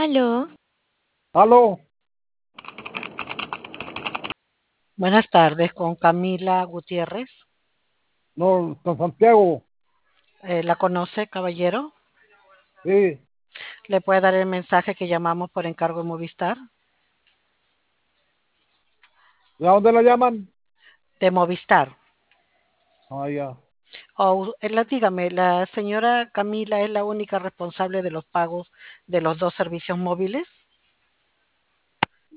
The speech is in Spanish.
Aló, Aló, Buenas tardes, con Camila Gutiérrez. no, San Santiago, ¿La conoce, caballero? sí, ¿Le puede dar el mensaje que llamamos por encargo de Movistar? ¿de dónde la llaman? De Movistar. Ah, ya. Dígame, ¿la señora Camila es la única responsable de los pagos de los dos servicios móviles?